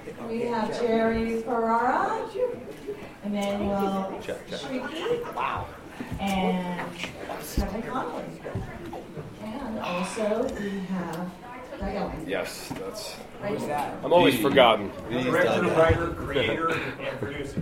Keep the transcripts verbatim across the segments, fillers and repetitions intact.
We have Jerry Ferrara, Emmanuel Shrieky, Wow. and Kevin Connolly. And also we have Doug Elliman. Yes, that's. Right here. I'm always forgotten. Director, writer, creator, and producer.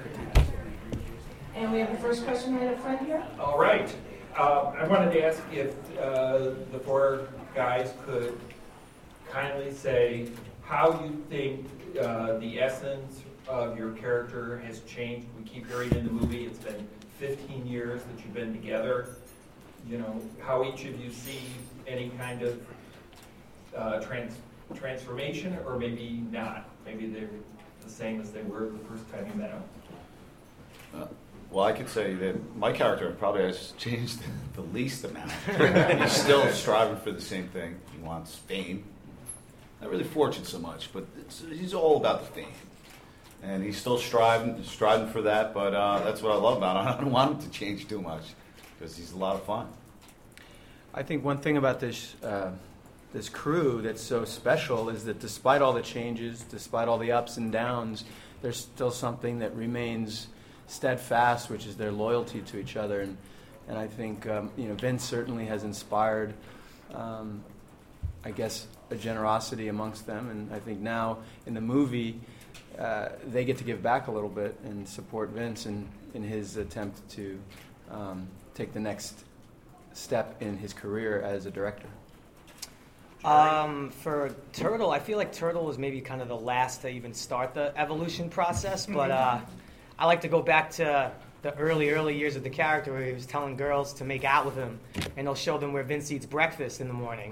And we have the first question right up front here. All right. Uh, I wanted to ask if uh, the four guys could kindly say how you think uh, the essence of your character has changed. We keep hearing in the movie it's been fifteen years that you've been together. You know, how each of you see any kind of uh, trans transformation, or maybe not. Maybe they're the same as they were the first time you met them. Uh, well, I could say that my character probably has changed the least amount. He's still striving for the same thing. He wants fame. Not really fortune so much, but it's, he's all about the fame. And he's still striving, striving for that, but uh, that's what I love about him. I don't want him to change too much, because he's a lot of fun. I think one thing about this uh, this crew that's so special is that despite all the changes, despite all the ups and downs, there's still something that remains steadfast, which is their loyalty to each other. And and I think um, you know Vince certainly has inspired, um, I guess, a generosity amongst them. And I think now in the movie, uh, they get to give back a little bit and support Vince in, in his attempt to um, take the next step in his career as a director. Um, for Turtle, I feel like Turtle was maybe kind of the last to even start the evolution process, but uh, I like to go back to the early, early years of the character where he was telling girls to make out with him, and he'll show them where Vince eats breakfast in the morning,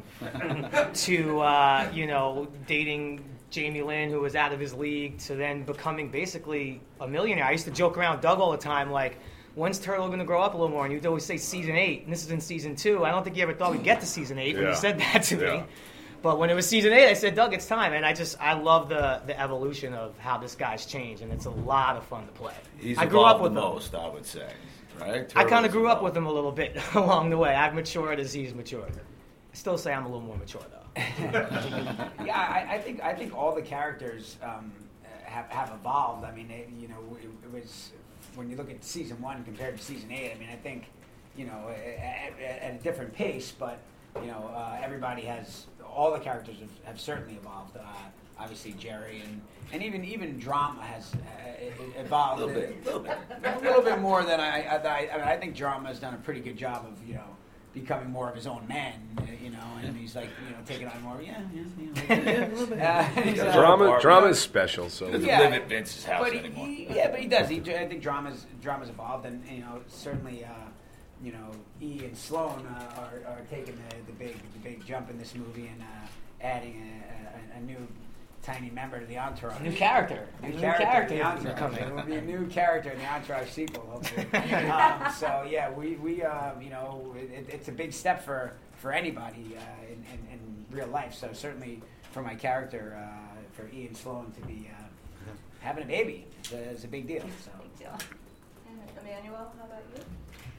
to, uh, you know, dating Jamie Lynn, who was out of his league, to then becoming basically a millionaire. I used to joke around with Doug all the time, like, when's Turtle going to grow up a little more? And you'd always say season eight, and this is in season two. I don't think you ever thought we'd get to season eight when Yeah. you said that to Yeah. me. But when it was season eight, I said, Doug, it's time. And I just, I love the, the evolution of how this guy's changed, and it's a lot of fun to play. He's I grew up evolved with the him. most, I would say. Right? I kind Turtle's of grew up evolved. with him a little bit along the way. I've matured as he's matured. I still say I'm a little more mature, though. Yeah, I, I think I think all the characters um, have have evolved. I mean, it, you know, it, it was when you look at season one compared to season eight. I mean, I think you know at, at, at a different pace, but you know uh, everybody has all the characters have, have certainly evolved. Uh, obviously, Jerry and and even even drama has uh, evolved A little bit, a little bit. a little bit more than I I, I, I, mean, I think drama has done a pretty good job of you know. becoming more of his own man, you know, and he's like, you know, taking on more, yeah, yeah, you know, yeah, a little bit. Uh, he's, uh, Drama, drama is special. So Doesn't Yeah. live at Vince's house but he, anymore. he, yeah, but he does. He, I think drama's drama's evolved, and you know, certainly, uh, you know, E and Sloan uh, are, are taking the, the big the big jump in this movie and uh, adding a, a, a new tiny member to the entourage. New character. New, New character, character in the entourage. coming. There will be a new character in the Entourage sequel, hopefully. um, so yeah, we we uh, you know it, it's a big step for for anybody uh, in, in, in real life. So certainly for my character, uh, for Ian Sloan to be uh, having a baby, it's a, it's a big deal. So Big deal. And Emmanuel, how about you?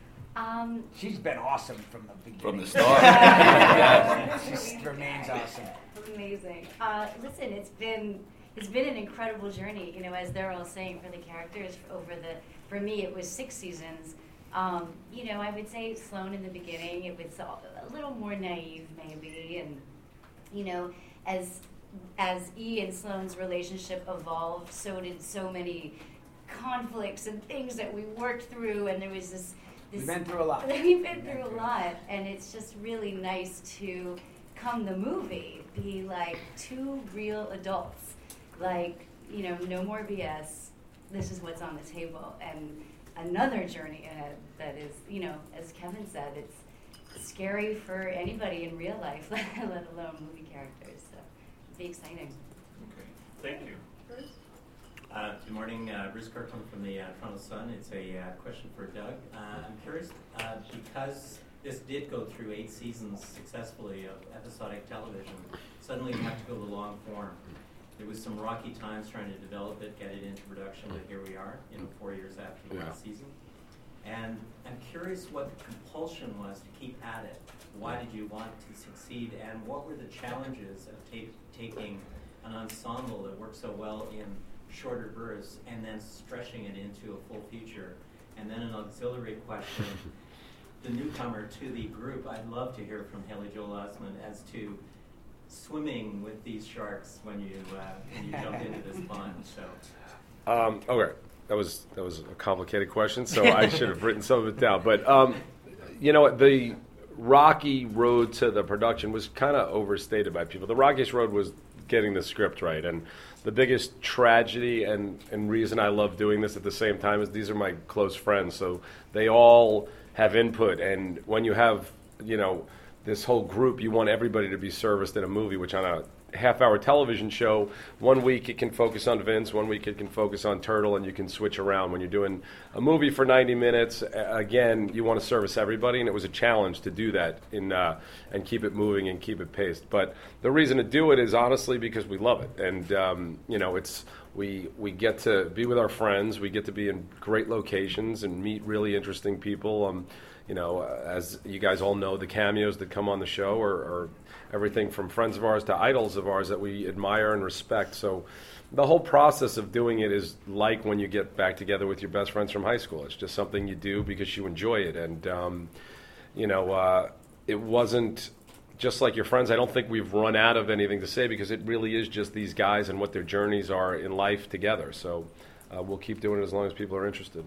Um, she's been awesome from the beginning. From the start. Yeah. She just remains awesome. amazing. Uh, listen, it's been it's been an incredible journey. You know, as they're all saying, for the characters over the for me it was six seasons. Um, you know, I would say Sloan in the beginning it was a little more naive maybe, and you know, as as E and Sloan's relationship evolved, so did so many conflicts and things that we worked through, and there was this. This, We've been through a lot. We've been through a lot, and it's just really nice to come the movie be like two real adults, like, you know, no more B S. This is what's on the table, and another journey ahead that is, you know, as Kevin said, it's scary for anybody in real life, let alone movie characters. So it'd be exciting. Okay, thank you. Bruce? Uh, good morning, uh, Bruce Kirkland from the uh, Toronto Sun. It's a uh, question for Doug. Uh, I'm curious, uh, because this did go through eight seasons successfully of episodic television, suddenly you have to go the long form. There was some rocky times trying to develop it, get it into production, but here we are, you know, four years after the Yeah. last season. And I'm curious what the compulsion was to keep at it. Why did you want to succeed, and what were the challenges of ta- taking an ensemble that works so well in shorter bursts and then stretching it into a full feature? And then an auxiliary question, the newcomer to the group, I'd love to hear from Haley Joel Osment as to swimming with these sharks when you uh, when you jump into this pond. So, Um, okay, that was that was a complicated question, so I should have written some of it down. But um, you know what, the rocky road to the production was kind of overstated by people. The rockiest road was getting the script right, and the biggest tragedy and, and reason I love doing this at the same time is these are my close friends, so they all have input, and when you have, you know, this whole group, you want everybody to be serviced in a movie, which on a half-hour television show, one week it can focus on Vince, one week it can focus on Turtle, and you can switch around. When you're doing a movie for ninety minutes, again, you want to service everybody, and it was a challenge to do that in uh, and keep it moving and keep it paced. But the reason to do it is honestly because we love it, and um, you know, it's we we get to be with our friends, we get to be in great locations and meet really interesting people. Um, you know, uh, as you guys all know, the cameos that come on the show are, are everything from friends of ours to idols of ours that we admire and respect. So the whole process of doing it is like when you get back together with your best friends from high school. It's just something you do because you enjoy it. And, um, you know, uh, it wasn't just like your friends. I don't think we've run out of anything to say because it really is just these guys and what their journeys are in life together. So uh, we'll keep doing it as long as people are interested.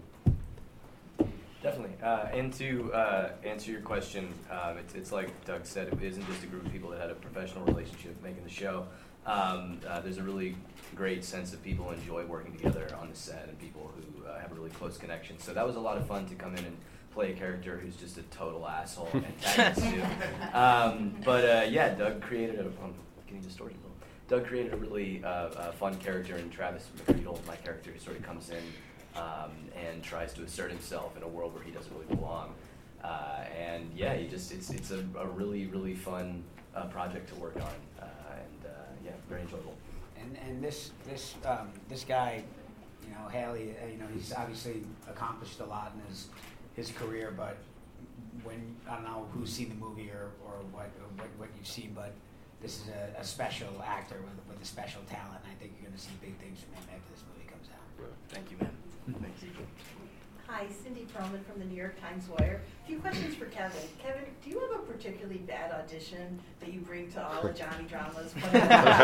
Definitely. Uh, and to uh, answer your question, um, it's, it's like Doug said, it isn't just a group of people that had a professional relationship making the show. Um, uh, there's a really great sense of people enjoy working together on the set and people who uh, have a really close connection. So that was a lot of fun to come in and play a character who's just a total asshole antagonist too. Um, but uh, yeah, Doug created a, I'm getting distorted a little. Doug created a really uh, uh, fun character, and Travis McCreedle, my character, sort of comes in Um, and tries to assert himself in a world where he doesn't really belong. Uh, and yeah, he just it's it's a, a really, really fun uh, project to work on. Uh, and uh, yeah, very enjoyable. And and this this um, this guy, you know, Haley, uh, you know, he's obviously accomplished a lot in his his career. But when I don't know who's seen the movie or, or what or what, what you've seen, but this is a, a special actor with with a special talent. And I think you're going to see big things from him after this movie comes out. Thank you, man. Thank you. Hi, Cindy Perlman from the New York Times Wire. A few questions for Kevin. Kevin, do you have a particularly bad audition that you bring to all the Johnny Dramas? What do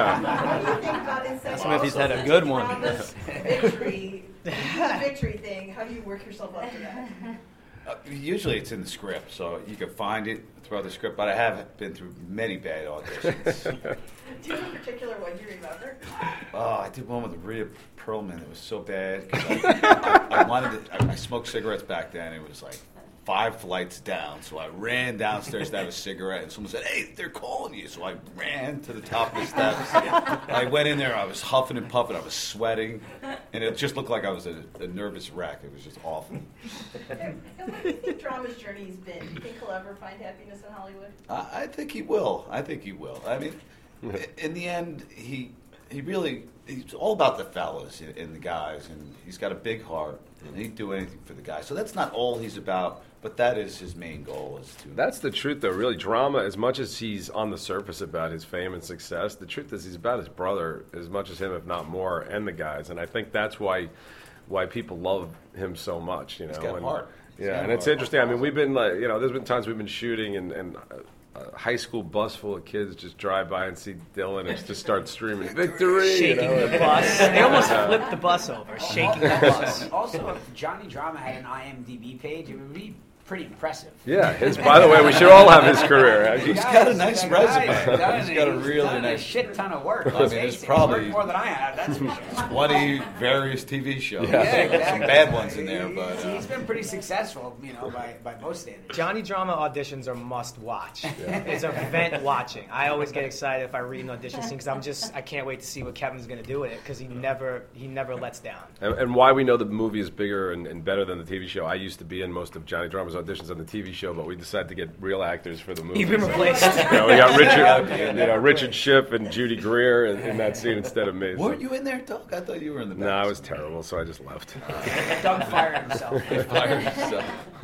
you think about Incest? Some of these had a good one. Dramas, victory, the victory thing. How do you work yourself up to that? Uh, usually it's in the script, so you can find it throughout the script, but I have been through many bad auditions. Do you have a particular one you remember? Oh, I did one with Rhea Perlman. It was so bad. 'Cause I, I, I wanted to, I, I smoked cigarettes back then. It was like five flights down, so I ran downstairs to have a cigarette, and someone said, "Hey, they're calling you." So I ran to the top of the steps. I went in there. I was huffing and puffing. I was sweating, and it just looked like I was a, a nervous wreck. It was just awful. And, and what do you think Drama's journey has been? Do you think he'll ever find happiness in Hollywood? I, I think he will. I think he will. I mean, in the end, he he really he's all about the fellas and, and the guys, and he's got a big heart, and he'd do anything for the guys. So that's not all he's about, but that is his main goal. Is to That's the truth, though. Really, Drama, as much as he's on the surface about his fame and success, the truth is he's about his brother as much as him, if not more, and the guys. And I think that's why why people love him so much. You know, He's got and, heart. He's Yeah, got and it's heart. interesting. I mean, we've been like, you know, there's been times we've been shooting, and, and a high school bus full of kids just drive by and see Dylan and just start streaming victory. Shaking you know? the bus. They almost flipped the bus over, shaking the bus. Also, if Johnny Drama had an I M D B page, it would be pretty impressive. Yeah, his. By the way, we should all have his career. He's got a nice That resume. guy's done He's got a he's really done nice- a shit ton of work. I mean, Let's it's face it. He's probably- worked more than I have. That's for sure. twenty various T V shows. Yeah. Yeah, exactly. Some bad ones in there, but He's- uh, he's been pretty successful, you know, by, by most standards. Johnny Drama auditions are must watch. It's event watching. I always get excited if I read an audition scene because I'm just I can't wait to see what Kevin's going to do with it because he never he never lets down. And, and why we know the movie is bigger and, and better than the T V show. I used to be in most of Johnny Drama's auditions on the T V show, but we decided to get real actors for the movie. You've been replaced. You know, we got Richard, you know, Richard Schiff and Judy Greer in, in that scene instead of me. so- weren't you in there, Doug? I thought you were in the back. No, I was terrible, so I just left. Doug fired himself. Fire yourself.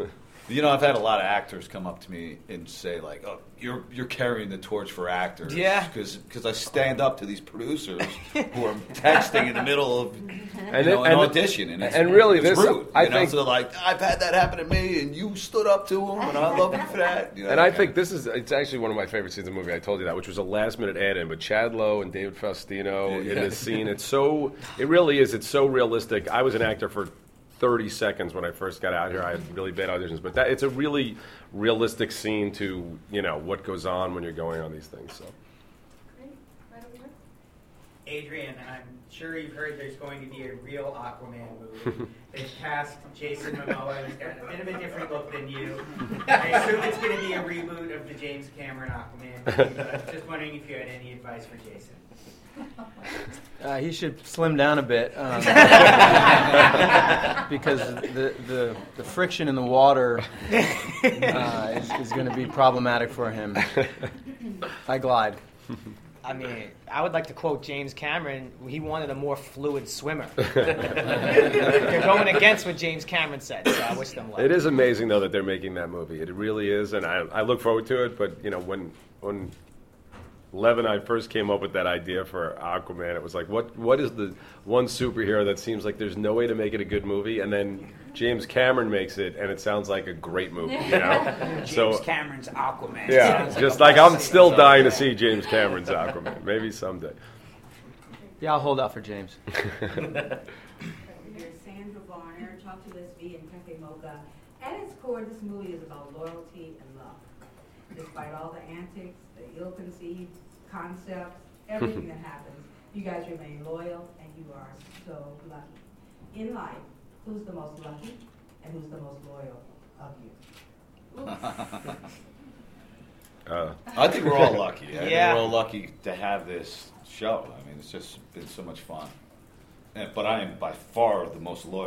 You know, I've had a lot of actors come up to me and say, like, "Oh, you're you're carrying the torch for actors." Yeah. Because I stand up to these producers who are texting in the middle of you And know, it- an and it- audition, and, it's, and really it's this- rude. I you know? think- So they're like, "I've had that happen to me, and you stood up to him, and I love you for that." You know, And I that think kind this is, it's actually one of my favorite scenes of the movie. I told you that, which was a last minute add in, but Chad Lowe and David Faustino Yeah. in this scene, it's so, it really is, it's so realistic. I was an actor for thirty seconds when I first got out here. I had really bad auditions, but that it's a really realistic scene to, you know, what goes on when you're going on these things. So. Great. Right over here. Adrian, I'm sure you've heard there's going to be a real Aquaman movie. They've cast Jason Momoa, who's got a bit of a different look than you. I assume it's going to be a reboot of the James Cameron Aquaman movie, but I was just wondering if you had any advice for Jason. Uh, he should slim down a bit um, because the, the the friction in the water uh, is, is going to be problematic for him. I glide. I mean, I would like to quote James Cameron. He wanted a more fluid swimmer. They're going against what James Cameron said, so I wish them luck. It is amazing, though, that they're making that movie. It really is, and I, I look forward to it, but, you know, when when Lev and I first came up with that idea for Aquaman, it was like, what what is the one superhero that seems like there's no way to make it a good movie? And then James Cameron makes it, and it sounds like a great movie, you know? James so, Cameron's Aquaman. yeah, Sounds just a like I'm must-see. still dying to see James Cameron's Aquaman. Maybe someday. Yeah, I'll hold out for James. Here's Sandra Varner, Talk to Lesbi, and Cafe Mocha. At its core, this movie is about loyalty and love. Despite all the antics, the ill-conceived concepts, everything that happens, you guys remain loyal, and you are so lucky. In life, who's the most lucky, and who's the most loyal of you? Uh, I think we're all lucky. I think Yeah. we're all lucky to have this show. I mean, it's just been so much fun. And, but I am by far the most loyal.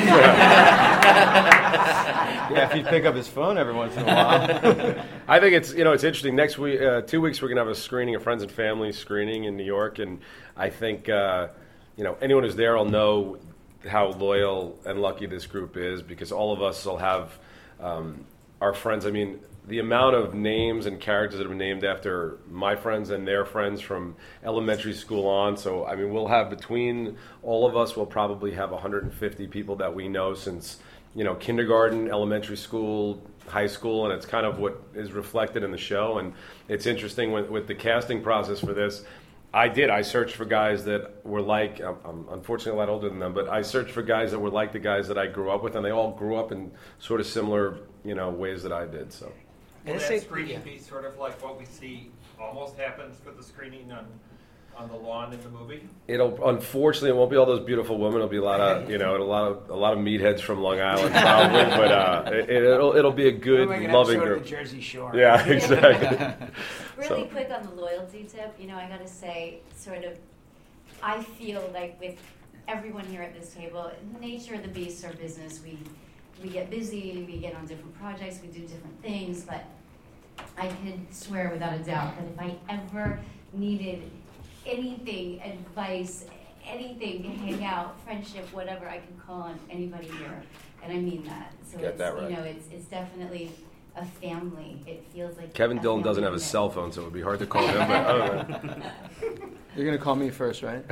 Yeah, if you pick up his phone every once in a while. I think it's you know it's interesting. Next week, uh, two weeks, we're gonna have a screening, a friends and family screening in New York, and I think uh, you know anyone who's there will know how loyal and lucky this group is because all of us will have um, our friends. I mean, the amount of names and characters that have been named after my friends and their friends from elementary school on. So I mean, we'll have between all of us, we'll probably have one hundred fifty people that we know since. You know, kindergarten, elementary school, high school, and it's kind of what is reflected in the show. And it's interesting with, with the casting process for this. I did. I searched for guys that were like, I'm, I'm unfortunately a lot older than them, but I searched for guys that were like the guys that I grew up with, and they all grew up in sort of similar, you know, ways that I did. So. Will And that say- screening yeah. be sort of like what we see almost happens for the screening on, on the lawn in the movie? It'll unfortunately it won't be all those beautiful women. It'll be a lot of you know a lot of a lot of meatheads from Long Island probably, but uh, it, it'll it'll be a good We'll make an loving episode of group. the Jersey Shore. Yeah, exactly. Really So- quick on the loyalty tip, you know, I gotta say, sort of, I feel like with everyone here at this table, nature of the beast, our business, we we get busy, we get on different projects, we do different things, but I could swear without a doubt that if I ever needed anything, advice, anything, hang out, friendship, whatever, I can call on anybody here, and I mean that. So Get it's, that right. you know, it's it's definitely a family. It feels like Kevin a Dillon doesn't have a family cell phone, so it would be hard to call him. But I don't know. You're going to call me first, right?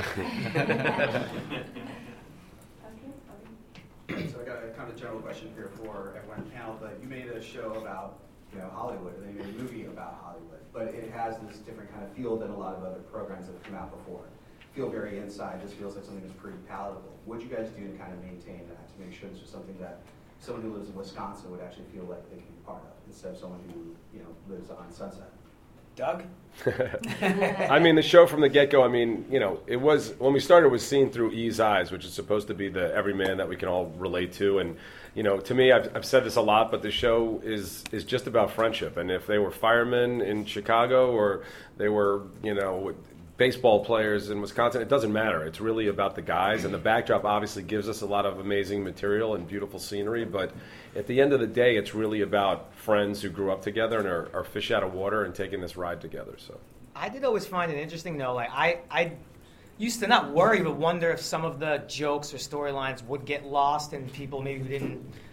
So I got a kind of general question here for everyone on the panel, but you made a show about, you know, Hollywood, and then you made a movie about Hollywood, but it has this different kind of feel than a lot of other programs that have come out before. Feel very inside, just feels like something that's pretty palatable. What do you guys do to kind of maintain that, to make sure this is something that someone who lives in Wisconsin would actually feel like they can be part of, instead of someone who, you know, lives on Sunset? Doug? I mean, the show from the get-go, I mean, you know, it was, when we started, it was seen through E's eyes, which is supposed to be the everyman that we can all relate to. And, you know, to me, I've, I've said this a lot, but the show is, is just about friendship. And if they were firemen in Chicago or they were, you know, baseball players in Wisconsin, it doesn't matter. It's really about the guys. And the backdrop obviously gives us a lot of amazing material and beautiful scenery. But at the end of the day, it's really about friends who grew up together and are, are fish out of water and taking this ride together. So. I did always find it interesting, though. Like I, I used to not worry, but wonder if some of the jokes or storylines would get lost, and people maybe didn't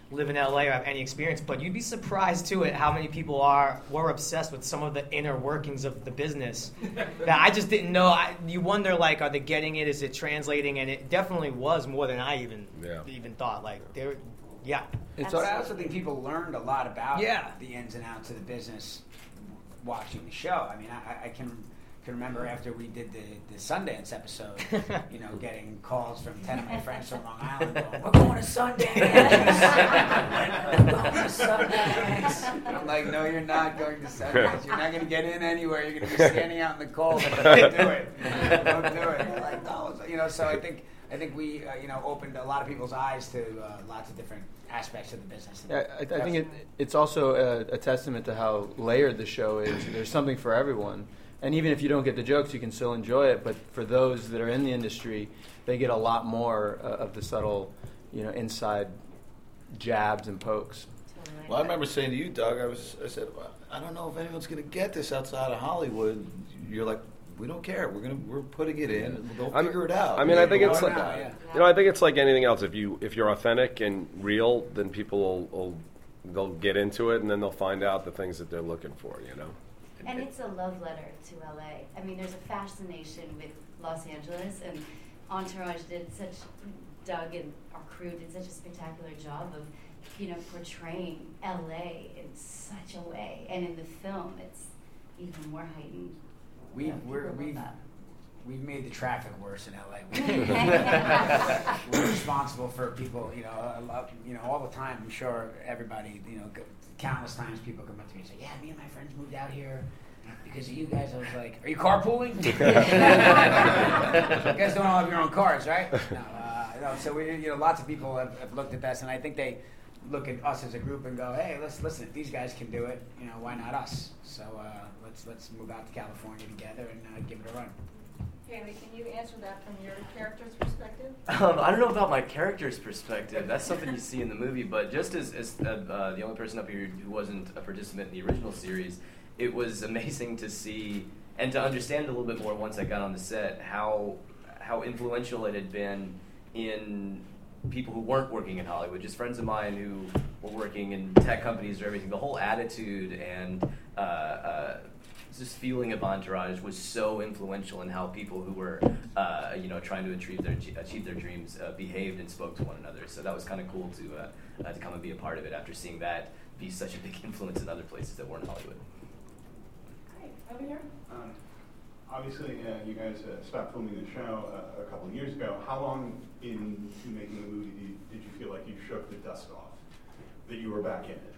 live in L A or have any experience, but you'd be surprised too at how many people are were obsessed with some of the inner workings of the business that I just didn't know. I, you wonder, like, are they getting it? Is it translating? And it definitely was more than I even Yeah. even thought. Like, there, yeah. It's but I also think people learned a lot about Yeah. the ins and outs of the business watching the show. I mean, I, I can can remember after we did the, the Sundance episode, you know, getting calls from ten of my friends from Long Island going, "We're going to Sundance! We're going to Sundance!" And I'm like, "No, you're not going to Sundance. You're not going to get in anywhere. You're going to be standing out in the cold. Don't do it. Don't do it." And they're like, "No," you know. So I think I think we, uh, you know, opened a lot of people's eyes to uh, lots of different aspects of the business. Yeah, I, I think it, it's also a, a testament to how layered the show is. There's something for everyone. And even if you don't get the jokes, you can still enjoy it. But for those that are in the industry, they get a lot more uh, of the subtle, you know, inside jabs and pokes. Well, I remember saying to you, Doug, I was, I said, well, I don't know if anyone's going to get this outside of Hollywood. You're like, we don't care. We're gonna, we're putting it in. They'll I'm- figure it out. I mean, I think Don't it's worry like, about it. you know, I think it's like anything else. If you if you're authentic and real, then people will, will they'll get into it, and then they'll find out the things that they're looking for. You know. And it's a love letter to L A. I mean, there's a fascination with Los Angeles, and Entourage did such, Doug and our crew did such a spectacular job of, you know, portraying L A in such a way. And in the film, it's even more heightened. We, You know, we're, people love we've, that. we've made the traffic worse in L A. We're responsible for people, you know, a lot, you know, all the time. I'm sure everybody, you know, go- countless times people come up to me and say, "Yeah, me and my friends moved out here because of you guys." I was like, "Are you carpooling? You guys don't all have your own cars, right?" No, uh, no. So we, you know, lots of people have, have looked at this, and I think they look at us as a group and go, "Hey, let's listen. If these guys can do it, you know, why not us?" So uh, let's let's move out to California together and uh, give it a run. Haley, can you answer that from your character's perspective? Um, I don't know about my character's perspective. That's something you see in the movie. But just as, as uh, uh, the only person up here who wasn't a participant in the original series, it was amazing to see and to understand it a little bit more once I got on the set how how influential it had been in people who weren't working in Hollywood, just friends of mine who were working in tech companies or everything. The whole attitude and uh, uh, this feeling of Entourage was so influential in how people who were, uh, you know, trying to achieve their achieve their dreams uh, behaved and spoke to one another. So that was kind of cool to uh, uh, to come and be a part of it after seeing that be such a big influence in other places that weren't Hollywood. Great. Over here. Um, obviously, uh, you guys uh, stopped filming the show uh, a couple of years ago. How long into making the movie did you, did you feel like you shook the dust off, that you were back in it?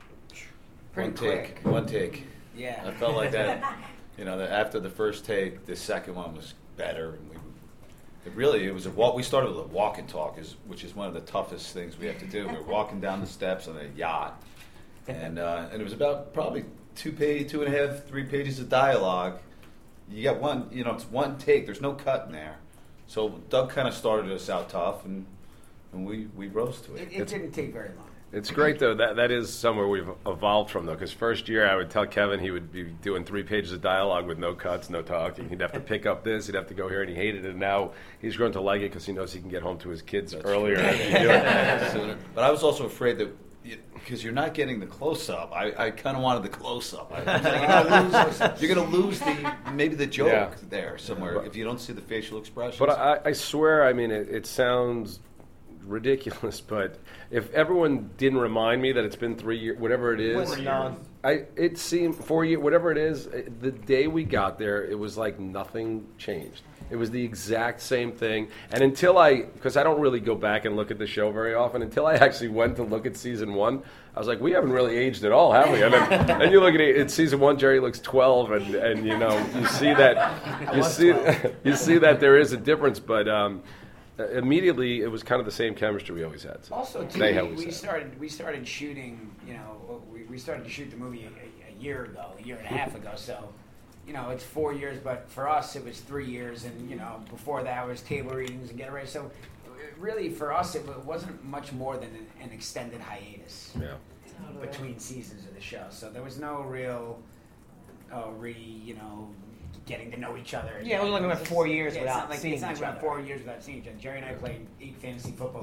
Pretty one quick. take, one take. Yeah. I felt like that. You know, that after the first take, the second one was better, and we. It really, it was a walk. We started with a walk and talk, is which is one of the toughest things we have to do. We're walking down the steps on a yacht, and uh, and it was about probably two page, two and a half, three pages of dialogue. You got one, you know, it's one take. There's no cut in there. So Doug kind of started us out tough, and and we we rose to it. It, it didn't take very long. It's great though. That that is somewhere we've evolved from though. Because first year I would tell Kevin he would be doing three pages of dialogue with no cuts, no talking. He'd have to pick up this. He'd have to go here, and he hated it. And now he's grown to like it because he knows he can get home to his kids That's earlier. true. If you do it. Sooner. But I was also afraid that because you're not getting the close up. I, I kind of wanted the close up. I was like, you're going to lose the maybe the joke Yeah. there somewhere But- if you don't see the facial expressions. But I, I swear, I mean, it, it sounds ridiculous, but if everyone didn't remind me that it's been three years, whatever it is, Wouldn't have known. I it seemed four years, whatever it is. it- The day we got there, it was like nothing changed. It was the exact same thing. And until I, because I don't really go back and look at the show very often, until I actually went to look at season one, I was like, we haven't really aged at all, have we? And then and you look at it, in season one, Jerry looks twelve, and, and you know, you see that, you see, you see that there is a difference, but. Um, Uh, immediately, it was kind of the same chemistry we always had. So Also, too, they we, always we had. started we started shooting. You know, we, we started to shoot the movie a, a year ago, a year and a half ago. So, you know, it's four years, but for us, it was three years, and you know, before that was table readings and get ready. So, really, for us, it wa- wasn't much more than an, an extended hiatus Yeah. between seasons of the show. So there was no real uh, re, you know, getting to know each other. Yeah, it was like we went four years yeah, without it's not like, seeing it's not each like other. four years without seeing each other. Jerry and I played eight fantasy football.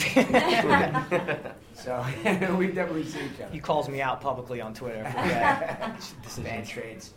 So we've definitely seen each other. He calls me out publicly on Twitter for bad Bad trades.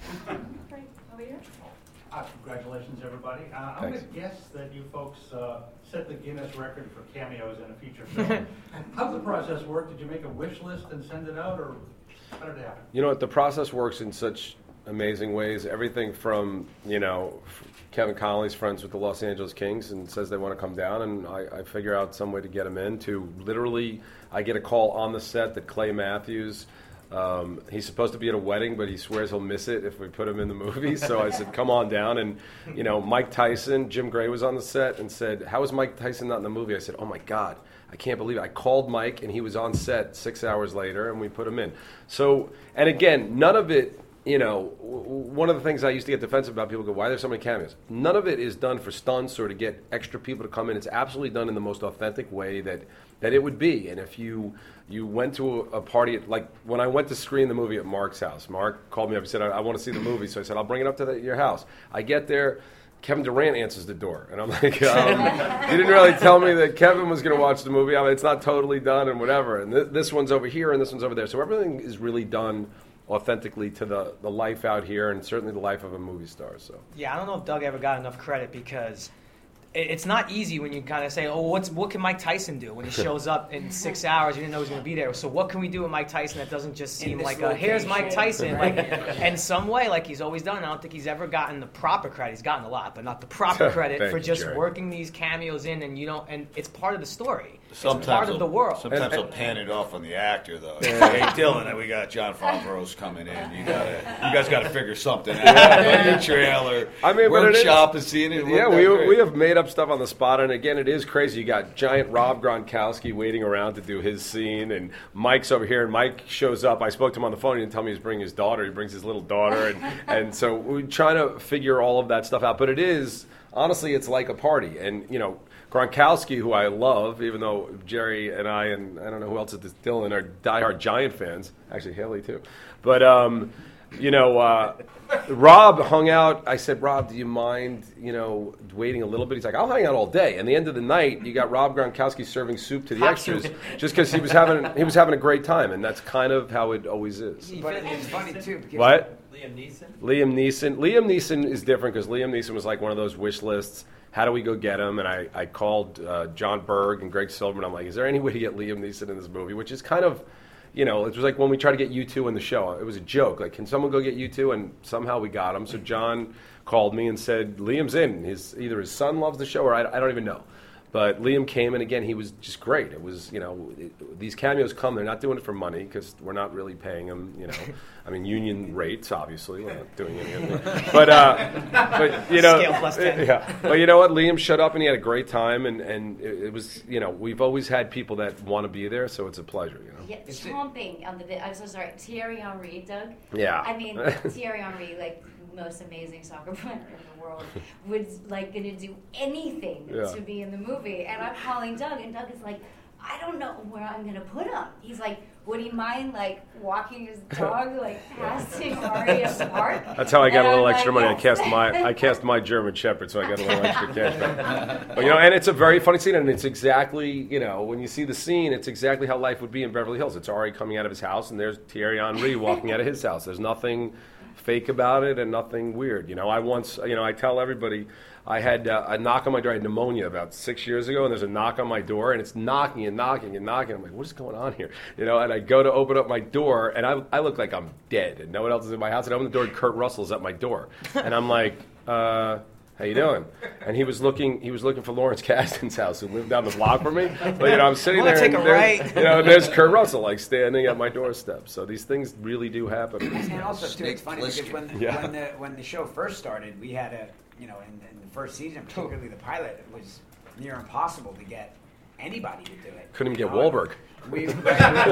Right, over here. Uh, congratulations, everybody. Uh, I'm going Thanks. to guess that you folks uh, set the Guinness record for cameos in a feature film. How did the process work? Did you make a wish list and send it out, or how did it happen? You know what? The process works in such amazing ways. Everything from, you know, Kevin Connolly's friends with the Los Angeles Kings and says they want to come down, and I, I figure out some way to get them in, to literally, I get a call on the set that Clay Matthews, um, he's supposed to be at a wedding, but he swears he'll miss it if we put him in the movie. So I said, come on down. And, you know, Mike Tyson, Jim Gray was on the set and said, how is Mike Tyson not in the movie? I said, oh my God, I can't believe it. I called Mike and he was on set six hours later and we put him in. So, and again, none of it, you know, w- one of the things I used to get defensive about, people go, why are there so many cameos? None of it is done for stunts or to get extra people to come in. It's absolutely done in the most authentic way that, that it would be. And if you you went to a, a party, at, like when I went to screen the movie at Mark's house, Mark called me up and said, I, I want to see the movie. So I said, I'll bring it up to the, your house. I get there, Kevin Durant answers the door. And I'm like, um, you didn't really tell me that Kevin was going to watch the movie. I mean, it's not totally done and whatever. And th- this one's over here and this one's over there. So everything is really done authentically to the, the life out here and certainly the life of a movie star. So Yeah, I don't know if Doug ever got enough credit because it- it's not easy when you kind of say, oh, what's what can Mike Tyson do when he shows up in six hours? You didn't know he was going to be there. So what can we do with Mike Tyson that doesn't just In seem this like a, here's Mike location, Tyson, right? like in some way, like he's always done. I don't think he's ever gotten the proper credit. He's gotten a lot, but not the proper credit Thank for you, just Jerry. working these cameos in, and you don't, and it's part of the story. Sometimes it's part of they'll- the world. Sometimes And- they'll pan it off on the actor, though. Yeah. Hey, Dylan, we got John Favreau's coming in. You gotta, you guys got to figure something out. Make a trailer. I mean, but it is- workshop and seeing it. Yeah, look we that great. we have made up stuff on the spot, and again, it is crazy. You got giant Rob Gronkowski waiting around to do his scene, and Mike's over here, and Mike shows up. I spoke to him on the phone. He didn't tell me he's bringing his daughter. He brings his little daughter, and and so we're trying to figure all of that stuff out. But it is honestly, it's like a party, and you know. Gronkowski, who I love, even though Jerry and I and I don't know who else is this, Dylan, are diehard Giant fans. Actually, Haley too. But um, you know, uh, Rob hung out. I said, Rob, do you mind, you know, waiting a little bit? He's like, I'll hang out all day. And the end of the night, you got Rob Gronkowski serving soup to the Hot extras, soup. just because he was having he was having a great time, and that's kind of how it always is. But it's funny too. Because What? Liam Neeson? Liam Neeson. Liam Neeson is different because Liam Neeson was like one of those wish lists. How do we go get him? And I, I called uh, John Berg and Greg Silverman. I'm like, is there any way to get Liam Neeson in this movie? Which is kind of, you know, it was like when we tried to get U two in the show. It was a joke. Like, can someone go get U two? And somehow we got him. So John called me and said, Liam's in. His Either his son loves the show or I, I don't even know. But Liam came, and again, he was just great. It was, you know, it, these cameos come. They're not doing it for money because we're not really paying them, you know. I mean, union rates, obviously. We're not doing any of it. But, uh, but, you know. Scale plus ten. Yeah. But you know what? Liam shut up, and he had a great time. And, and it, it was, you know, we've always had people that want to be there, so it's a pleasure, you know. Yeah, chomping on the bit. I'm so sorry. Thierry Henry, Doug. Yeah. I mean, Thierry Henry, like most amazing soccer player in the world, was like going to do anything Yeah. to be in the movie. And I'm calling Doug, and Doug is like, I don't know where I'm going to put him. He's like, would he mind like walking his dog like past Henry at the park? That's how I got And a little I'm extra like, money. I yes. cast my I cast my German Shepherd, so I got a little extra cash back. But you know, and it's a very funny scene, and it's exactly, you know, when you see the scene, it's exactly how life would be in Beverly Hills. It's Ari coming out of his house, and there's Thierry Henry walking out of his house. There's nothing fake about it and nothing weird. You know, I once, you know, I tell everybody, I had uh, a knock on my door. I had pneumonia about six years ago, and there's a knock on my door, and it's knocking and knocking and knocking. I'm like, what is going on here? You know, and I go to open up my door, and I, I look like I'm dead, and no one else is in my house. And I open the door, and Kurt Russell's at my door, and I'm like, uh, how you doing? And he was looking, he was looking for Lawrence Kasdan's house, who lived down the block from me. But you know, I'm sitting Wanna there, take and a there's, right? you know, and there's Kurt Russell like standing at my doorstep. So these things really do happen. And also too, it's funny because when the, Yeah. when the when the show first started, we had a you know in, in the first season, particularly the pilot, it was near impossible to get anybody to do it. Couldn't even You get know, Wahlberg. We, we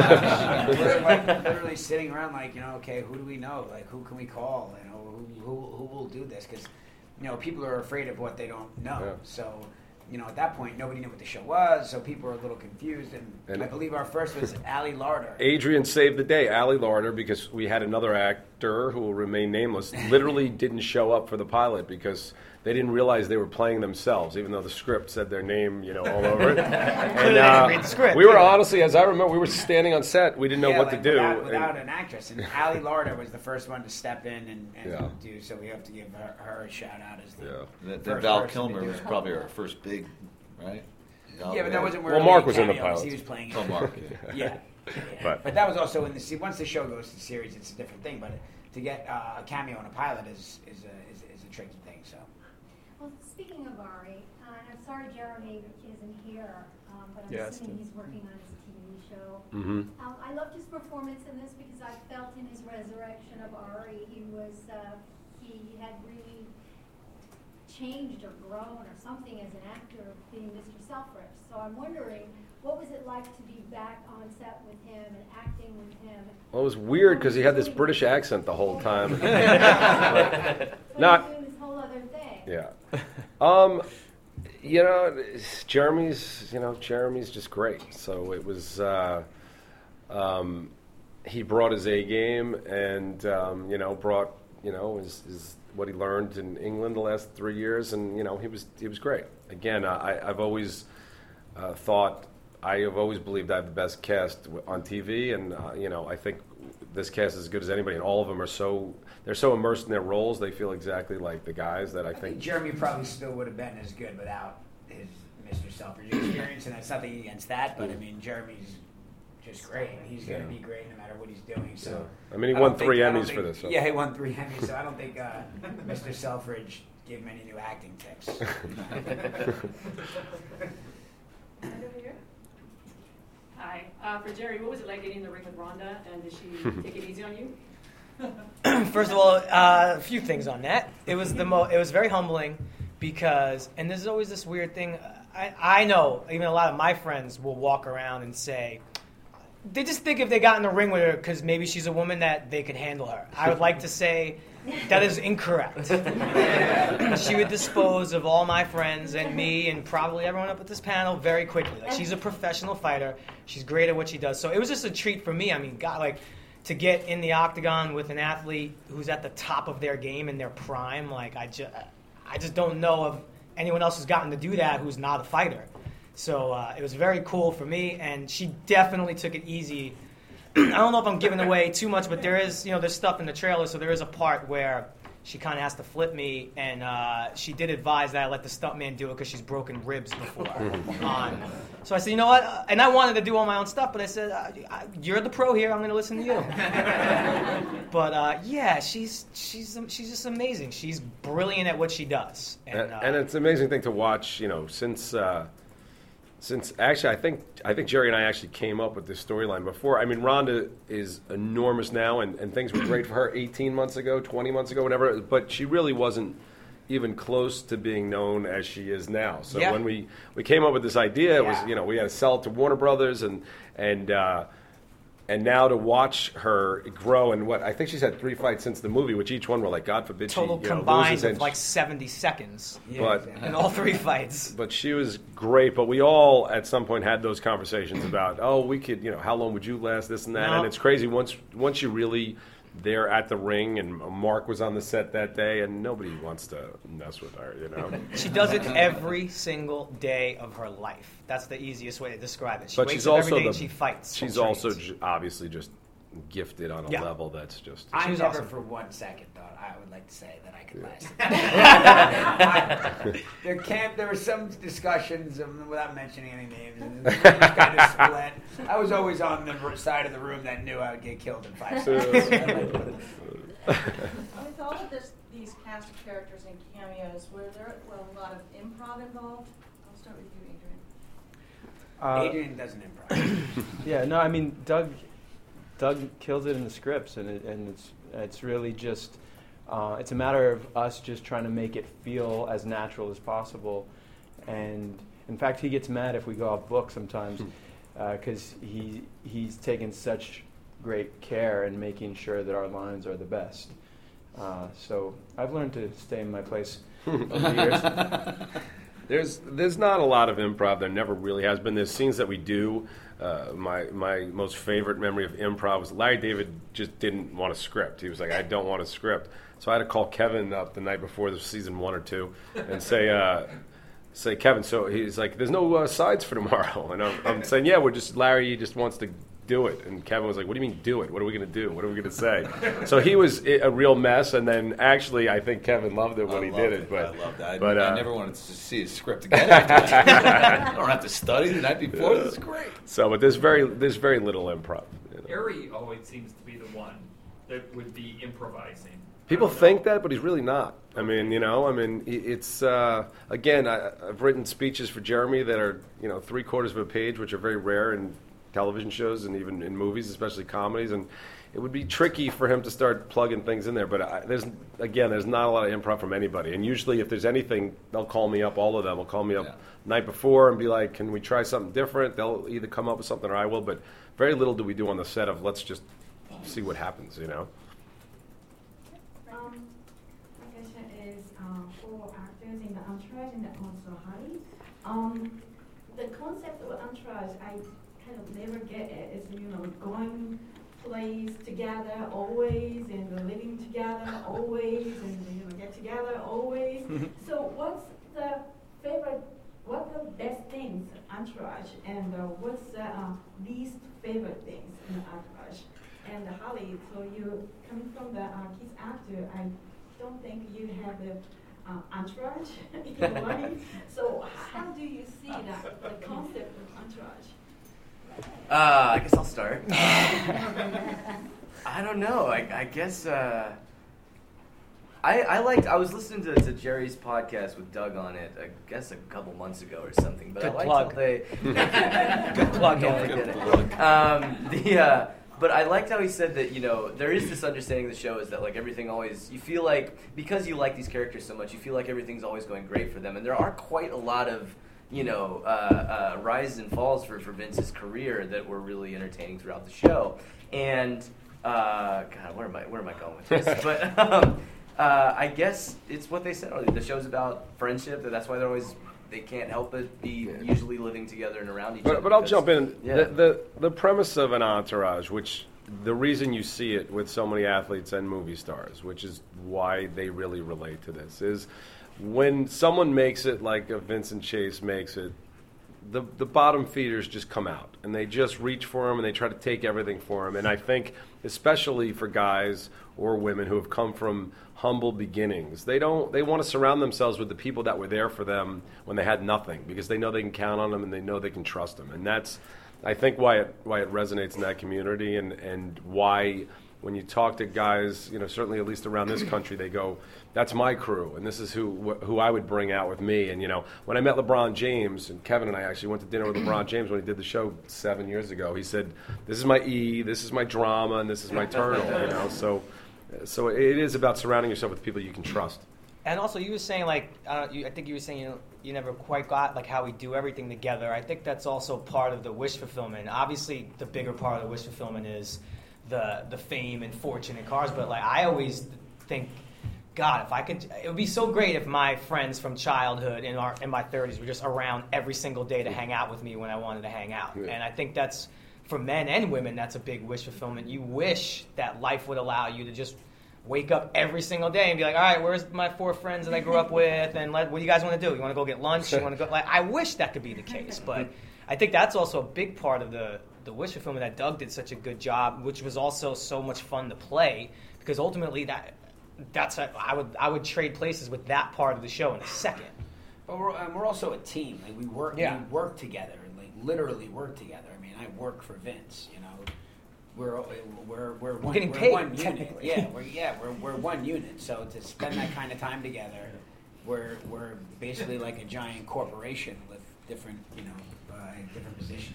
were like literally sitting around like, you know, okay, who do we know? Like, who can we call? You know, who who, who will do this? Because you know, people are afraid of what they don't know. Yeah. So. You know, at that point, nobody knew what the show was, so people were a little confused. And, And- I believe our first was Ali Larder. Adrian saved the day, Ali Larder, because we had another act actor, who will remain nameless, literally didn't show up for the pilot because they didn't realize they were playing themselves, even though the script said their name, you know, all over it. And uh, read the script, we were yeah. honestly, as I remember, we were standing on set. We didn't know yeah, what like to do. Without, without and, an actress. And Ali Larder was the first one to step in and, and Yeah. do, so we have to give her, her a shout out as the Yeah. Then first Val person to Kilmer do was it. probably our first big, right? Yeah, but that wasn't where Well, he Mark made was in the cameos. pilot. He was playing it. Oh, Mark, yeah. yeah. But- But, that was also in the se- once the show goes to series, it's a different thing. But to get uh, a cameo in a pilot is is a, is, is a tricky thing. So. Well, speaking of Ari, uh, I'm sorry Jeremy isn't here, um, but I'm Yeah, it's assuming good. he's working on his T V show. Mhm. Um, I loved his performance in this because I felt in his resurrection of Ari, he was uh, he had really changed or grown or something as an actor, being Mister Selfridge. So I'm wondering, what was it like to be back on set with him and acting with him? Well, it was weird because he had this British accent the whole time. But Not. he's doing this whole other thing. Yeah. Um, you know, Jeremy's, you know, Jeremy's just great. So it was, uh, um, he brought his A game and, um, you know, brought, you know, his, his, what he learned in England the last three years. And, you know, he was, he was great. Again, I, I've always uh, thought, I have always believed I have the best cast on T V. And, uh, you know, I think this cast is as good as anybody. And all of them are so, they're so immersed in their roles, they feel exactly like the guys that I I think. think Jeremy probably still would have been as good without his Mister Selfridge experience, and that's nothing against that. But I mean, Jeremy's just great. He's going to Yeah. be great no matter what he's doing. So Yeah. I mean, he don't won think- three I don't Emmys think- for this, so. Yeah, he won three Emmys. So I don't think uh, Mister Selfridge gave him any new acting tips. Right over here. Hi. Uh, for Jerry, what was it like getting in the ring with Rhonda, and did she take it easy on you? First of all, uh, a few things on that. It was the mo- It was very humbling because, and there's always this weird thing. I, I know even a lot of my friends will walk around and say they just think if they got in the ring with her because maybe she's a woman that they could handle her. I would like to say that is incorrect. She would dispose of all my friends and me and probably everyone up at this panel very quickly. Like, she's a professional fighter. She's great at what she does. So it was just a treat for me. I mean, God, like to get in the octagon with an athlete who's at the top of their game in their prime. Like I just, I just don't know of anyone else who's gotten to do that who's not a fighter. So uh, it was very cool for me, and she definitely took it easy. I don't know if I'm giving away too much, but there is, you know, there's stuff in the trailer, so there is a part where she kind of has to flip me, and uh, she did advise that I let the stuntman do it because she's broken ribs before. on. So I said, you know what? And I wanted to do all my own stuff, but I said, uh, I, you're the pro here. I'm going to listen to you. But uh, yeah, she's she's she's just amazing. She's brilliant at what she does. And, And, uh, and it's an amazing thing to watch, you know, since uh, since actually I think I think Jerry and I actually came up with this storyline before. I mean, Rhonda is enormous now, and, and things were great for her eighteen months ago, twenty months ago, whatever. But she really wasn't even close to being known as she is now. So Yeah. when we, we came up with this idea, it Yeah. was, you know, we had to sell it to Warner Brothers, and and uh, and now to watch her grow, and what I think she's had three fights since the movie, which each one were like, God forbid, total she you know, combined loses, of and like seventy seconds But in all three fights. But she was great. But we all, at some point, had those conversations about, oh, we could, you know, how long would you last, this and that. No. And it's crazy once once you really there at the ring, and Mark was on the set that day, and nobody wants to mess with her, you know. She does it every single day of her life. That's the easiest way to describe it. She But wakes she's up also every day the, and she fights. She's full also trains. j- obviously just gifted on a Yeah. level that's just. I She was never awesome. for one second thought I would like to say that I could last. there can't. There were some discussions, um, without mentioning any names, and it was kind of split. I was always on the r- side of the room that knew I would get killed in five seconds. With all of this, these cast of characters and cameos, were there well, a lot of improv involved? I'll start with you, Adrian. Uh, Adrian doesn't improv. Yeah, no, I mean Doug. Doug kills it in the scripts, and it, and it's it's really just uh, it's a matter of us just trying to make it feel as natural as possible. And in fact, he gets mad if we go off book sometimes because uh, he he's taken such great care in making sure that our lines are the best. Uh, so I've learned to stay in my place over the years. There's there's not a lot of improv. There never really has been. There's scenes that we do. Uh, my my most favorite memory of improv was Larry David just didn't want a script. He was like, I don't want a script. So I had to call Kevin up the night before the season one or two and say, uh, say Kevin. So he's like, there's no uh, sides for tomorrow, and I'm, I'm saying, yeah, we're just Larry just wants to do it. And Kevin was like, what do you mean do it? What are we going to do? What are we going to say? So he was a real mess, and then actually I think Kevin loved it when I he loved did it. it. But I loved that. But, I, uh, I never wanted to see his script again. I don't have to study the night before. This is great. So, but there's very there's very little improv. You know? Ari always seems to be the one that would be improvising. People think that, but he's really not. I mean, you know, I mean, i- it's uh, again, I, I've written speeches for Jeremy that are, you know, three quarters of a page, which are very rare in television shows and even in movies, especially comedies. And it would be tricky for him to start plugging things in there. But I, there's again, there's not a lot of improv from anybody. And usually, if there's anything, they'll call me up. All of them will call me up Yeah. night before and be like, "Can we try something different?" They'll either come up with something or I will. But very little do we do on the set of let's just see what happens. You know. Um, my question is um, for actors in the Entourage and also Holly. Um, the concept of Entourage, I kind of never get it. It's, you know, going place together always and living together always and, you know, get together always. So what's the favorite, what the best things Entourage and uh, what's the uh, least favorite things in Entourage? And Holly, so you coming from the uh, kids actor, I don't think you have the uh, entourage in your life. So how do you see that the concept of entourage? Uh, I guess I'll start. Uh, I don't know. I, I guess uh, I, I liked. I was listening to, to Jerry's podcast with Doug on it. I guess a couple months ago or something. But Good I liked plug. how they. Good plug. Don't Anthony. forget Good it. Um, the. Uh, But I liked how he said that, you know, there is this understanding of the show is that, like, everything always, you feel like, because you like these characters so much, you feel like everything's always going great for them. And there are quite a lot of, you know, uh, uh, rises and falls for, for Vince's career that were really entertaining throughout the show. And, uh, God, where am I, where am I going with this? But um, uh, I guess it's what they said earlier. The show's about friendship, that that's why they're always... They can't help it be usually living together and around each But, other. but I'll because- jump in. Yeah. The, the the premise of an entourage, which the reason you see it with so many athletes and movie stars, which is why they really relate to this, is when someone makes it like a Vincent Chase makes it, the the bottom feeders just come out and they just reach for him and they try to take everything for him. And I think especially for guys or women who have come from humble beginnings, they don't they want to surround themselves with the people that were there for them when they had nothing, because they know they can count on them and they know they can trust them. And that's, I think, why it why it resonates in that community, and and why when you talk to guys, you know, certainly at least around this country, they go, that's my crew, and this is who wh- who I would bring out with me. And, you know, when I met LeBron James, and Kevin and I actually went to dinner with LeBron James when he did the show seven years ago, he said, this is my E, this is my drama, and this is my turtle, you know. So, so it is about surrounding yourself with people you can trust. And also, you were saying, like, uh, you, I think you were saying, you know, you never quite got, like, how we do everything together. I think that's also part of the wish fulfillment. Obviously, the bigger part of the wish fulfillment is the the fame and fortune and cars. But, like, I always think, God, if I could, it would be so great if my friends from childhood in our in my thirties were just around every single day to hang out with me when I wanted to hang out. Yeah. And I think that's, for men and women, that's a big wish fulfillment. You wish that life would allow you to just wake up every single day and be like, all right, where's my four friends that I grew up with, and let, what do you guys want to do? You want to go get lunch? You want to go? Like, I wish that could be the case, but I think that's also a big part of the the wish fulfillment that Doug did such a good job, which was also so much fun to play, because ultimately that that's a, I would I would trade places with that part of the show in a second. But we're, um, we're also a team. Like we work, Yeah. we work together. Like literally work together. I mean, I work for Vince. You know, we're we're we're one, getting we're paid, one unit. technically. Yeah, we're yeah we're we're one unit. So to spend that kind of time together, we're we're basically like a giant corporation with different you know uh, different positions.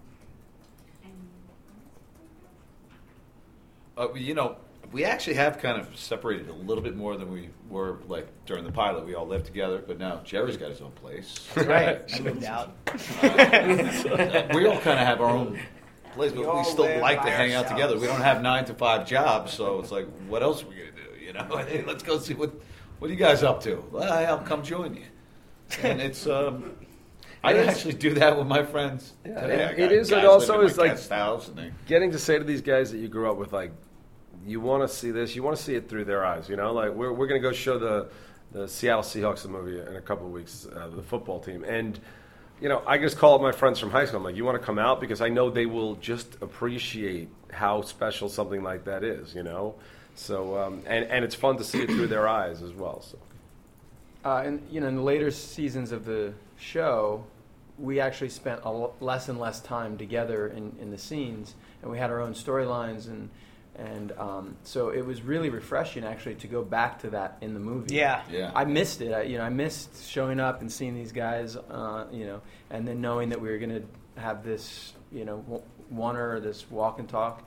Uh, you know, we actually have kind of separated a little bit more than we were, like, during the pilot. We all lived together, but now Jerry's got his own place. That's right. I moved out. Uh, we all kind of have our own place, We but all we still live like by to hang out ourselves. together. We don't have nine to five jobs, so it's like, what else are we going to do, you know? Hey, let's go see what, what are you guys up to? Well, I'll come join you. And it's, um, I It is- actually do that with my friends. Yeah, today. I it, got it is. guys It also living in is my like guest house and they, getting to say to these guys that you grew up with, like, you want to see this, you want to see it through their eyes. You know, like we're we're gonna go show the the Seattle Seahawks a movie in a couple of weeks, uh, the football team, and you know, I just call up my friends from high school. I'm like, you want to come out because I know they will just appreciate how special something like that is. You know, so um, and and it's fun to see it through their eyes as well. So. Uh, and you know, in the later seasons of the show, we actually spent a l- less and less time together in, in the scenes, and we had our own storylines, and and um, so it was really refreshing actually to go back to that in the movie. Yeah. Yeah. I missed it. I, you know, I missed showing up and seeing these guys, uh, you know, and then knowing that we were going to have this, you know, w- one or this walk and talk,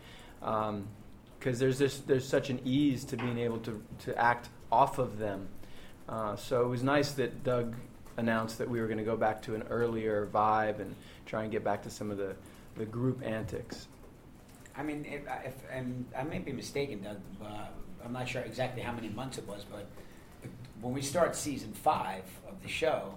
because there's this there's such an ease to being able to to act off of them. Uh, so it was nice that Doug announced that we were going to go back to an earlier vibe and try and get back to some of the, the group antics. I mean, if, if, and I may be mistaken, Doug. Uh, I'm not sure exactly how many months it was, but when we start season five of the show,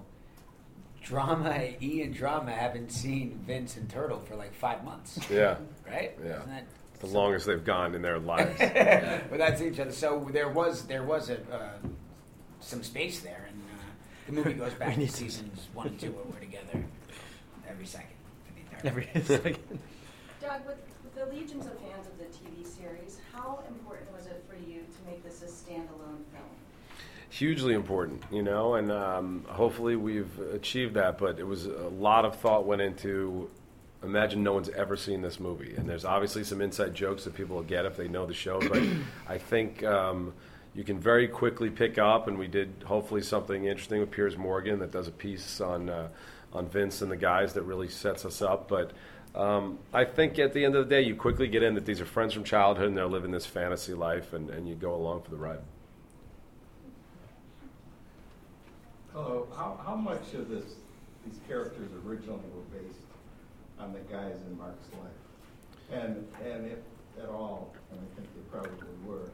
Drama, E and Drama haven't seen Vince and Turtle for like five months. Yeah. Right? Yeah. Isn't that The longest they've gone in their lives. without seeing each other? So there was there was a uh, some space there, and uh, the movie goes back to seasons one and two where we're together every second. For the entire Every movie. second. Doug, with, with the legions of fans of the T V series, how important was it for you to make this a standalone film? Hugely important, you know, and um, hopefully we've achieved that. But it was a lot of thought went into. Imagine no one's ever seen this movie, and there's obviously some inside jokes that people will get if they know the show. But I think um, you can very quickly pick up, and we did hopefully something interesting with Piers Morgan that does a piece on uh, on Vince and the guys that really sets us up. But um, I think at the end of the day, you quickly get in that these are friends from childhood, and they're living this fantasy life, and, and you go along for the ride. Hello. How, how much of this these characters originally were based on the guys in Mark's life? And and if at all, and I think they probably were,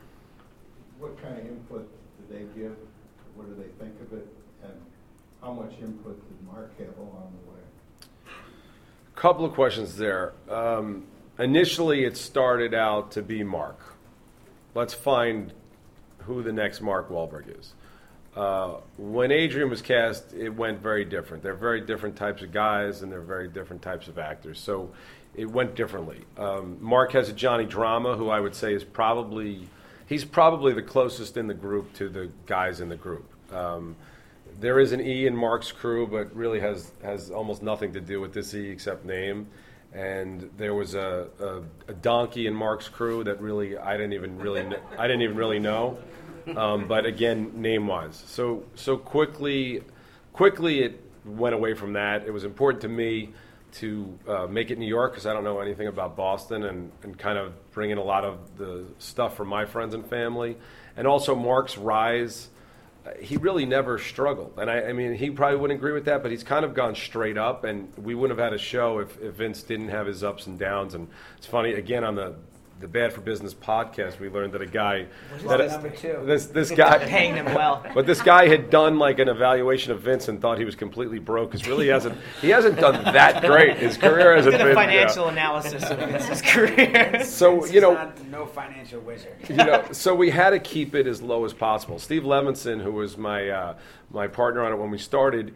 what kind of input did they give? What do they think of it? And how much input did Mark have along the way? Couple of questions there. Um, initially, it started out to be Mark. Let's find who the next Mark Wahlberg is. Uh, when Adrian was cast, it went very different. They're very different types of guys, and they're very different types of actors. So it went differently. Um, Mark has a Johnny Drama, who I would say is probably, he's probably the closest in the group to the guys in the group. Um, there is an E in Mark's crew, but really has, has almost nothing to do with this E except name. And there was a, a, a donkey in Mark's crew that really I didn't even really kn- I didn't even really know. Um, but again, name-wise, so so quickly, quickly it went away from that. It was important to me to uh, make it New York because I don't know anything about Boston, and, and kind of bring in a lot of the stuff from my friends and family, and also Mark's rise. Uh, he really never struggled, and I, I mean, he probably wouldn't agree with that, but he's kind of gone straight up, and we wouldn't have had a show if, if Vince didn't have his ups and downs. And it's funny, again, on the the Bad for Business podcast, we learned that a guy that That number two. this this guy Paying them well. but this guy had done like an evaluation of Vince and thought he was completely broke because really hasn't he hasn't done that great. His career hasn't Did a been financial yeah. analysis of Vince's career. So Vince you is know. not no financial wizard. you know, so we had to keep it as low as possible. Steve Levinson, who was my uh, my partner on it when we started,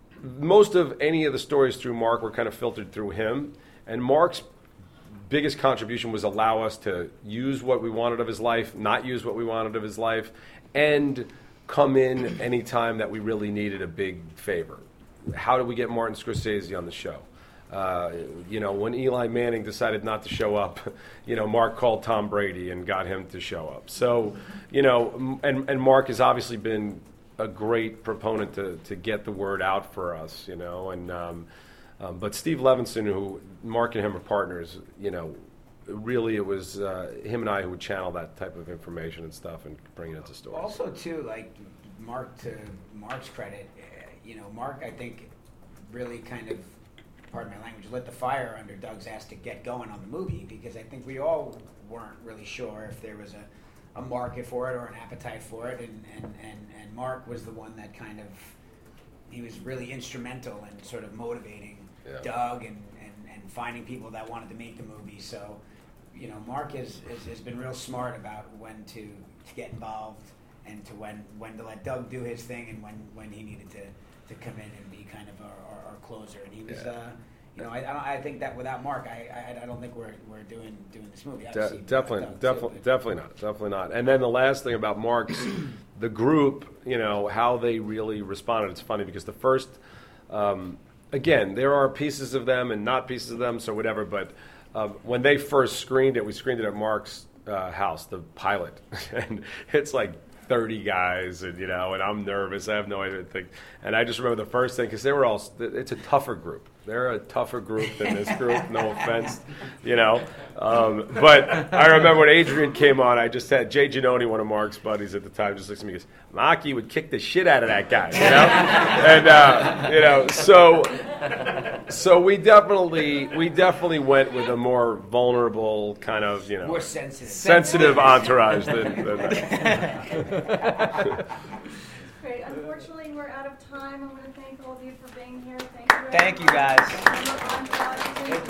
most of any of the stories through Mark were kind of filtered through him, and Mark's biggest contribution was allow us to use what we wanted of his life, not use what we wanted of his life, and come in anytime that we really needed a big favor. How did we get Martin Scorsese on the show? Uh, you know, when Eli Manning decided not to show up, you know, Mark called Tom Brady and got him to show up. So, you know, and, and Mark has obviously been a great proponent to, to get the word out for us, you know, and um, Um, but Steve Levinson, who Mark and him are partners, you know, really it was uh, him and I who would channel that type of information and stuff and bring it into stories. Also, too, like Mark, to Mark's credit, uh, you know, Mark, I think, really kind of, pardon my language, lit the fire under Doug's ass to get going on the movie, because I think we all weren't really sure if there was a, a market for it or an appetite for it, and, and, and, and Mark was the one that kind of he was really instrumental in sort of motivating Yeah. Doug and, and, and finding people that wanted to make the movie. So, you know, Mark has, has, has been real smart about when to, to get involved and to when, when to let Doug do his thing and when, when he needed to, to come in and be kind of our, our, our closer. And he was, Yeah. uh, you know, I, I, don't, I think that without Mark, I, I, I don't think we're, we're doing doing this movie. De- Obviously, definitely, Doug, too, definitely, but- definitely not, definitely not. And then the last thing about Mark's, the group, you know, how they really responded. It's funny because the first, um, again, there are pieces of them and not pieces of them, so whatever. But um, when they first screened it, we screened it at Mark's uh, house, the pilot, and it's like thirty guys, and you know, and I'm nervous. I have no idea what to think. And I just remember the first thing because they were all. It's a tougher group. They're a tougher group than this group. No offense, you know. Um, but I remember when Adrian came on, I just had Jay Giannone, one of Mark's buddies at the time, just looks at me and goes, "Maki would kick the shit out of that guy," you know. And uh, you know, so so we definitely we definitely went with a more vulnerable kind of, you know, More sensitive. sensitive entourage than. than that. Great. Unfortunately, we're out of time. I want to thank all of you for being here. Thank you. Thank you, guys. everyone.